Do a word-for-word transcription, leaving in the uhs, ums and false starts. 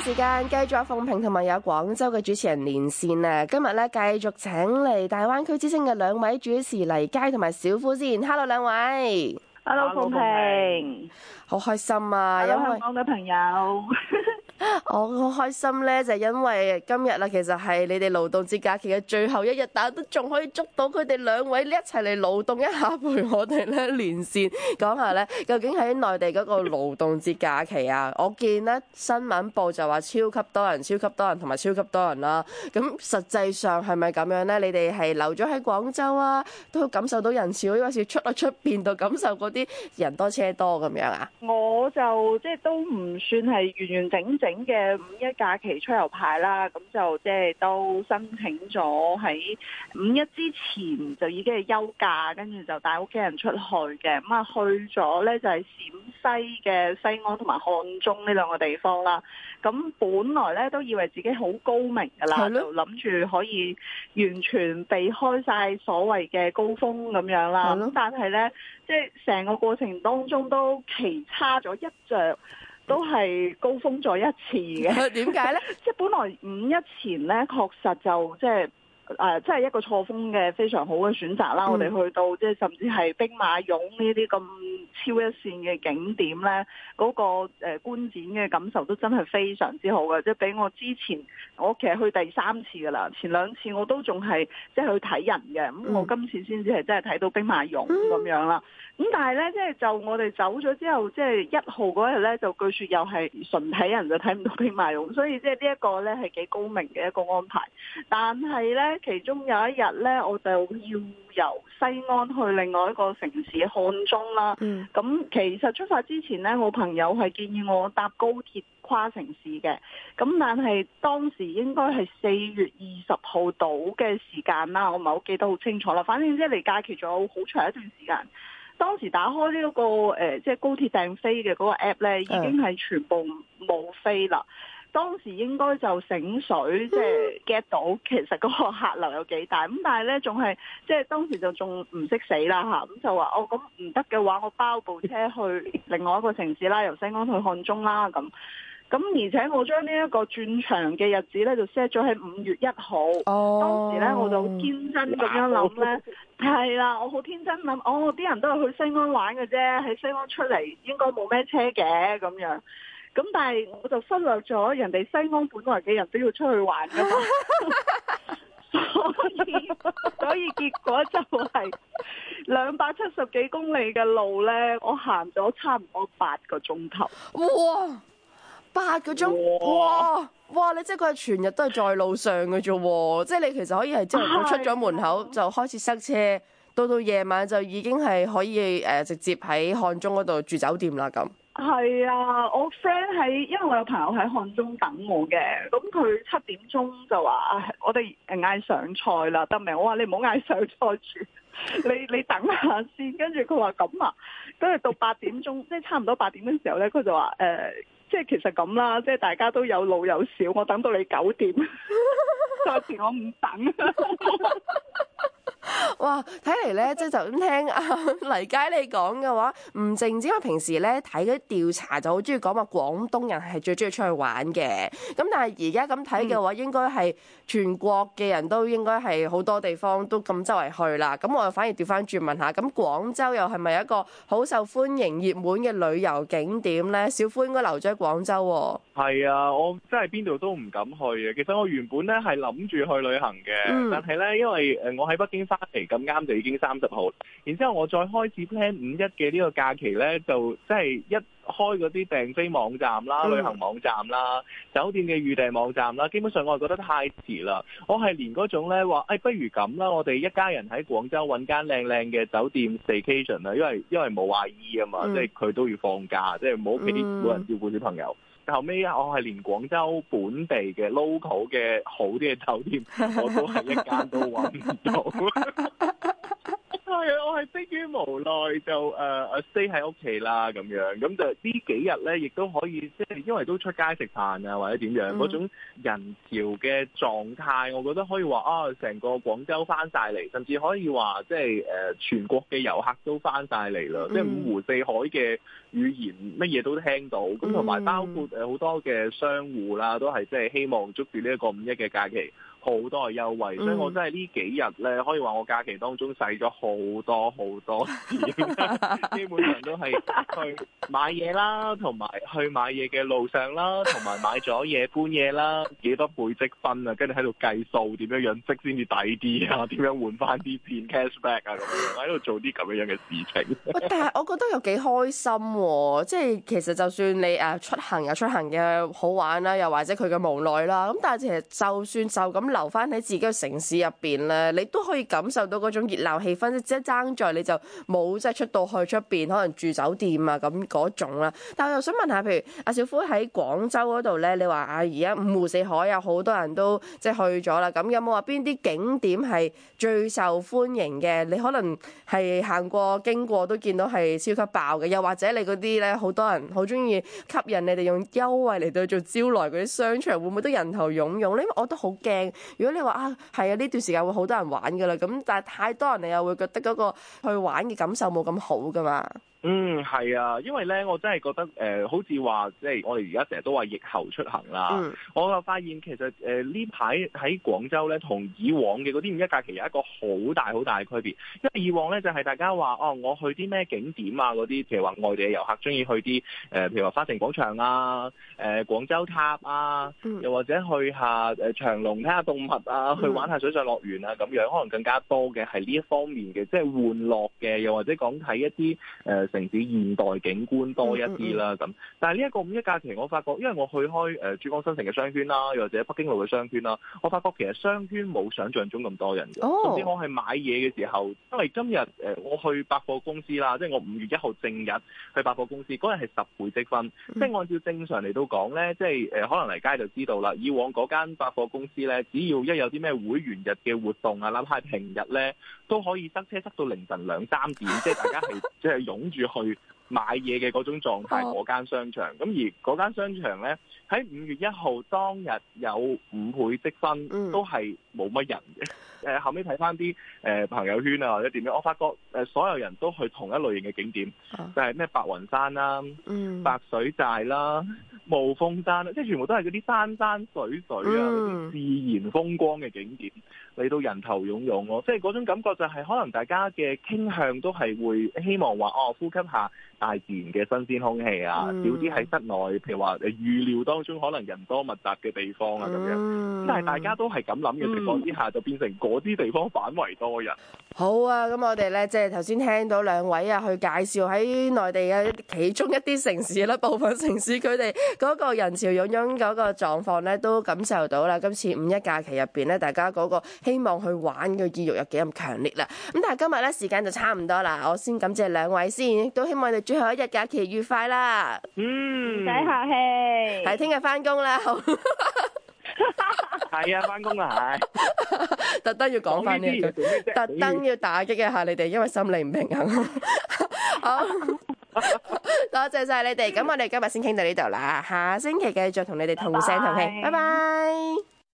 時間繼續有鳳萍同埋有廣州嘅主持人連線啊！今日咧繼續請嚟大灣區之聲嘅兩位主持黎佳同埋小夫先。Hello 兩位 ，Hello 鳳萍， 好開心啊！ Hello 因為香港嘅朋友。 我好開心咧，就係因為今日啦，其實係你哋勞動節假期嘅最後一日，但係都仲可以捉到佢哋兩位一齊嚟勞動一下，陪我哋咧連線講下咧，究竟喺內地嗰個勞動節假期啊，我見咧新聞報就話超級多人、超級多人同埋超級多人啦。咁實際上係咪咁樣咧？你哋係留咗喺廣州啊，都感受到人潮，還是出咗出邊度感受嗰啲人多車多咁樣啊？ 我就即係都唔算係完完整整嘅五一假期出遊牌啦，咁就即係都申請咗喺五一之前就已經係休假，跟住就帶屋企人出去嘅。咁啊去咗呢就係陝西嘅西安同埋漢中呢兩個地方啦。咁本來呢都以為自己好高明噶啦，就諗住可以完全避開晒所謂嘅高峰咁樣啦。咁但係呢，即係成個過程當中都奇差咗一着。都係高峰咗一次嘅。 點解呢？ 即係本來五一前呢，確實就即係誒，即係一個錯峰嘅非常好嘅選擇啦。嗯、我哋去到即係甚至係兵馬俑呢啲咁超一線嘅景點呢，嗰、嗰個誒觀展嘅感受都真係非常之好嘅。即係比我之前，我其實去第三次噶啦，前兩次我都仲係即係去睇人嘅。咁、嗯、我今次先至係真係睇到兵馬俑咁樣啦。咁但係咧，即係就我哋走咗之後，即係一號嗰日咧，就據說又係純睇人就睇唔到兵馬俑，所以即係呢一個咧係幾高明嘅一個安排。但係咧，其中有一日咧，我就要由西安去另外一個城市漢中啦。咁、嗯、其實出發之前咧，我朋友係建議我搭高鐵跨城市嘅。咁但係當時應該係四月二十號到嘅時間啦，我唔係好記得好清楚啦。反正即係離假期仲有好長一段時間。當時打開呢、這、一個誒、呃，即係高鐵訂飛嘅嗰個 app 咧，已經係全部冇飛啦。當時應該就醒水，即係 get 到其實嗰個客流有幾大。咁但係咧，仲係即係當時就仲唔識死啦嚇。咁就話哦，咁唔得嘅話，我包部車去另外一個城市啦，由西安去漢中啦咁。咁而且我將呢一個轉場嘅日子咧，就 set 咗喺五月一號。Oh. 當時咧我就天真咁樣諗咧，係啦，我好天真諗，哦，啲人都係去西安玩嘅啫，喺西安出嚟應該冇咩車嘅咁樣。咁但係我就忽略咗人哋西安本來嘅人都要出去玩㗎嘛。所以所以結果就係兩百七十幾公里嘅路咧，我行咗差唔多八個鐘頭。 哇！八個鐘，哇哇！你即係佢係全日都係在路上嘅啫，即係你其實可以係朝頭早出咗門口就開始塞車，到到夜晚就已經係可以誒直接喺漢中嗰度住酒店啦咁。 係啊，我 friend 喺，因為我有朋友喺漢中等我嘅，咁佢七點鐘就話，我哋誒嗌上菜啦，得未？我話你唔好嗌上菜住，你你等下先。跟住佢話咁啊，跟住到八點鐘，即係差唔多八點嘅時候咧，佢就話誒。呃即係其實咁啦，即係大家都有老有少，我等到你九點，再遲我唔等。 哇！睇嚟咧，即係就咁聽阿黎佳你講嘅話，唔淨止我平時咧睇嗰啲調查就好中意講話廣東人係最中意出去玩嘅。咁但係而家咁睇嘅話，嗯、應該係全國嘅人都應該係好多地方都咁周圍去啦。咁我又反而調翻轉問下，咁廣州又係咪一個好受歡迎熱門嘅旅遊景點咧？小夫應該留咗喺廣州喎。 係啊，我真係邊度都唔敢去嘅。其實我原本咧係諗住去旅行嘅，嗯、但係咧因為誒我喺北京翻嚟咁啱就已經三十號，然之後我再開始 plan 五一嘅呢個假期咧，就即係一開嗰啲訂飛網站啦、嗯、旅行網站啦、酒店嘅預訂網站啦，基本上我係覺得太遲啦。我係連嗰種咧話，誒、哎、不如咁啦，我哋一家人喺廣州揾間靚靚嘅酒店 staycation 啦，因為因為冇阿姨啊嘛，嗯、即係佢都要放假，即係冇屋企冇人照顧小朋友。後尾啊，我係連廣州本地嘅 local 嘅好啲嘅酒店，我都係一間都揾唔到。 係啊，我係迫於無奈就誒誒、uh, stay 喺屋企啦咁樣，咁就呢幾日咧，亦都可以即係因為都出街食飯啊或者點樣嗰、嗯、種人潮嘅狀態，我覺得可以話啊，成個廣州翻晒嚟，甚至可以話即係誒全國嘅遊客都翻晒嚟啦，嗯、即係五湖四海嘅語言乜嘢都聽到，咁同埋包括誒好多嘅商戶啦，都係即係希望捉住呢一個五一嘅假期。好多嘅優惠，所以我真係呢幾日咧，可以話我假期當中使咗好多好多錢，基本上都係去買嘢啦，同埋去買嘢嘅路上啦，同埋買咗嘢搬嘢啦，幾多倍積分啊，跟住喺度計數點樣樣積先至抵啲啊，點樣換翻啲片 cashback 啊咁樣，喺度做啲咁樣樣嘅事情。 但係我覺得又幾開心喎，即係其實就算你誒出行有出行嘅好玩啦，又或者佢嘅無奈啦，咁但係其實就算就咁留翻喺自己嘅城市入邊咧，你都可以感受到嗰種熱鬧氣氛，即係爭在你就冇即係出到去出邊，可能住酒店啊咁嗰種啦。但係我又想問下，譬如阿小夫喺廣州嗰度咧，你話啊而家五湖四海有好多人都即係去咗啦，咁有冇話邊啲景點係最受歡迎嘅？你可能係行過經過都見到係超級爆嘅，又或者你嗰啲咧好多人好中意吸引你哋用優惠嚟到做招來嗰啲商場，會唔會都人頭湧湧咧？因為我都好驚，如果你話啊，係啊，呢段時間會好多人玩噶啦，咁但係太多人，你又會覺得嗰個去玩嘅感受冇咁好噶嘛？ 嗯，係啊，因為咧，我真係覺得誒、呃，好似話即係我哋而家成日都話疫後出行啦。嗯、我就發現其實誒呢排喺廣州咧，同以往嘅嗰啲五一假期有一個好大好大嘅區別。因為以往咧就係、是、大家話哦，我去啲咩景點啊嗰啲，譬如話外地嘅遊客中意去啲誒、呃，譬如話花城廣場啊、誒、呃、廣州塔啊，嗯、又或者去下誒長隆睇下動物啊，去玩下水上樂園啊咁樣，可能更加多嘅係呢一方面嘅，即係玩樂嘅，又或者講睇一啲誒。呃城市現代景觀多一啲啦，咁、嗯嗯、但係呢一個五一假期，我發覺，因為我去開誒珠江新城嘅商圈啦，又或者北京路嘅商圈啦，我發覺其實商圈冇想象中咁多人嘅。哦、甚至我係買嘢嘅時候，因為今日誒我去百貨公司啦，即係我五月一號正日去百貨公司，嗰日係十倍積分，嗯、即係按照正常嚟到講咧，即係誒可能嚟街就知道啦。以往嗰間百貨公司咧，只要一有啲咩會員日嘅活動啊，哪怕係平日咧，都可以塞車塞到凌晨兩三點，即係大家係即係湧住去買嘢嘅嗰種狀態，嗰間商場。咁而嗰間商場呢，喺五月一號當日有五倍積分，都係冇乜人嘅。誒、呃、後尾睇翻啲誒朋友圈啊或者點樣，我發覺誒所有人都去同一類型嘅景點，就係、是、咩白雲山啦、嗯、白水寨啦、霧峰山啦，即係全部都係嗰啲山山水水啊，嗰啲、嗯、自然風光嘅景點，嚟到人頭湧湧咯。即係嗰種感覺就係可能大家嘅傾向都係會希望話哦，呼吸下大自然嘅新鮮空氣啊，嗯、少啲喺室內，譬如話誒預料當中可能人多密集嘅地方啊咁樣。嗯、但係大家都係咁諗嘅情況之下，嗯、就變成嗰啲地方反為多人。 好啊，咁我哋咧即係頭先聽到兩位啊去介紹喺內地嘅其中一啲城市啦，部分城市佢哋嗰個人潮湧湧嗰個狀況咧，都感受到啦。今次五一假期入邊咧，大家嗰個希望去玩嘅意欲有幾咁強烈啦。咁但係今日咧時間就差唔多啦，我先感謝兩位先，亦都希望你哋最後一日假期愉快啦。 嗯，唔使客氣。 係聽日翻工啦。 係啊，翻工啦，係。 特登要講翻呢句，特登要打擊一下你哋，因為心理唔平衡。好，多謝晒你哋。咁我哋今日先傾到呢度啦，下星期繼續同你哋同聲同氣，拜拜。